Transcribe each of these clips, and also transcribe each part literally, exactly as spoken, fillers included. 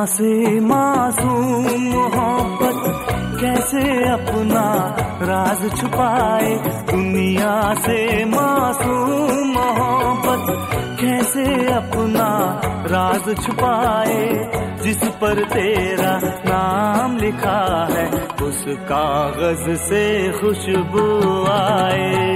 से मासूम मोहब्बत कैसे अपना राज छुपाए, दुनिया से मासूम मोहब्बत कैसे अपना राज छुपाए। जिस पर तेरा नाम लिखा है उस कागज से खुशबू आए।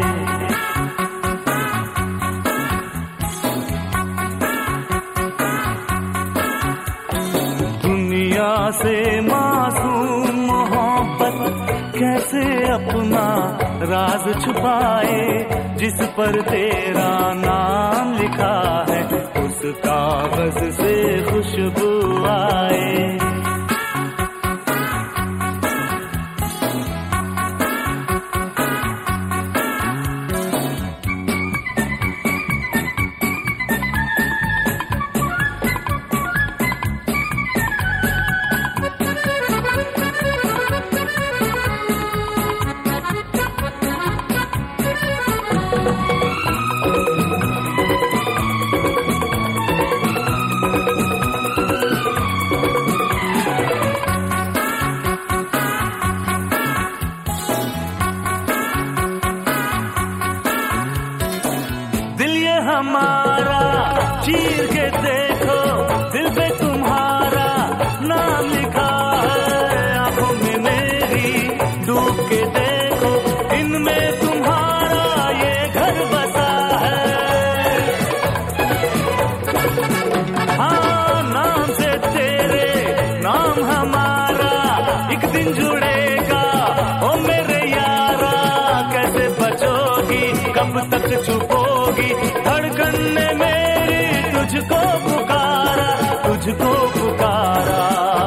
दुनिया से मासूम मोहब्बत कैसे अपना राज छुपाए, जिस पर तेरा नाम लिखा है उस कागज से खुशबू आए। हमारा चीर के देखो, दिल पे तुम्हारा नाम लिखा है। आंखों में मेरी डूब के देखो, इनमें तुम्हारा ये घर बसा है। हाँ, नाम से तेरे नाम हमारा एक दिन जुड़ेगा। ओ मेरे यारा कैसे बचोगी, कब तक छुपोगी, धड़कन ने मेरी तुझको पुकारा, तुझको पुकारा।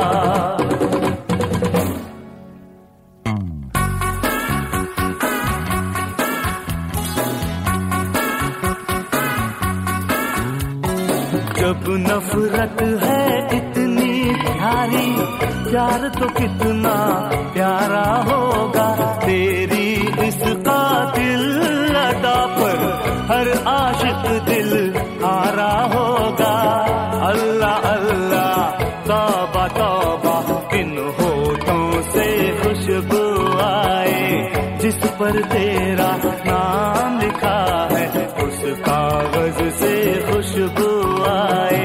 जब नफरत है इतनी प्यारी, प्यार तो कितना प्यारा होगा। तेरी इस कातिल अदा पर हर आशिक दिल हारा होगा। अल्लाह अल्लाह तौबा तौबा, किन होठों से खुशबू आए। जिस पर तेरा नाम लिखा है उस कागज से खुशबू आए।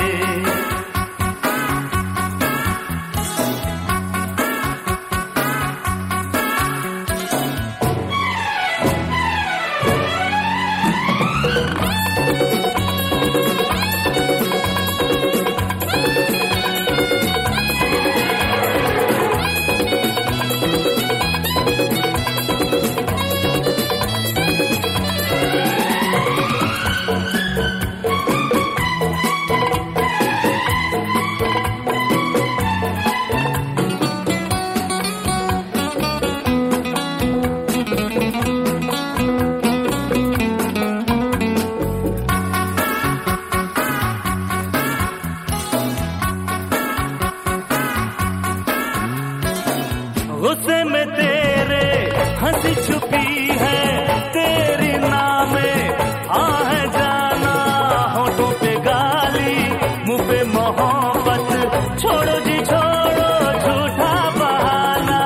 गुस्से में तेरे हंसी छुपी है, तेरी नामे हाँ है जाना। होठों पे गाली, मुंह पे मोहब्बत, छोड़ो जी छोड़ो झूठा बहाना।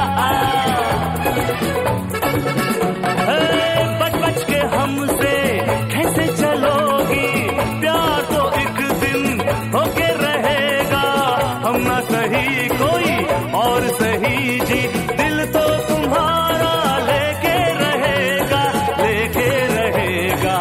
बच बच के हमसे कैसे चलोगी, प्यार तो एक दिन होके रहेगा। हम ना सही कोई और सही जी, दिल तो तुम्हारा लेके रहेगा, लेके रहेगा।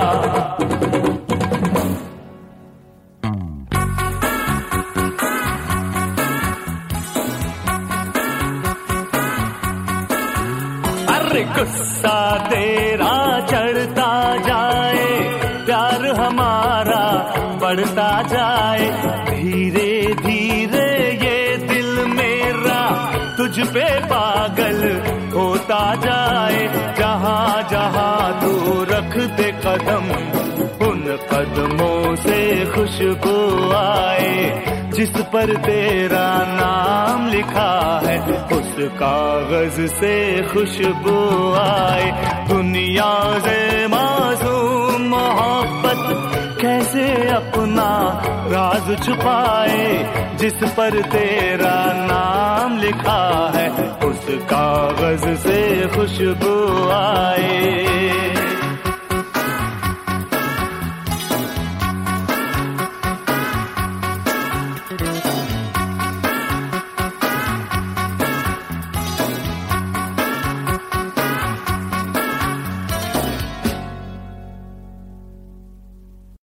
अरे गुस्सा तेरा चढ़ता जाए, प्यार हमारा बढ़ता जाए। धीरे धीरे ये दिल मेरा तुझ पे पागल होता जाए। जहाँ जहाँ तू रख दे कदम, उन कदमों से खुशबू आए। जिस पर तेरा नाम लिखा है उस कागज से खुशबू आए। दुनिया से मासूम मोहब्बत कैसे से अपना राज छुपाए, जिस पर तेरा नाम लिखा है उस कागज से खुशबू आए।